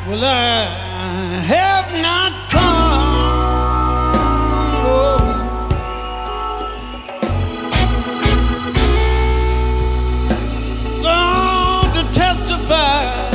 Well, I have not come, oh, Lord, to testify.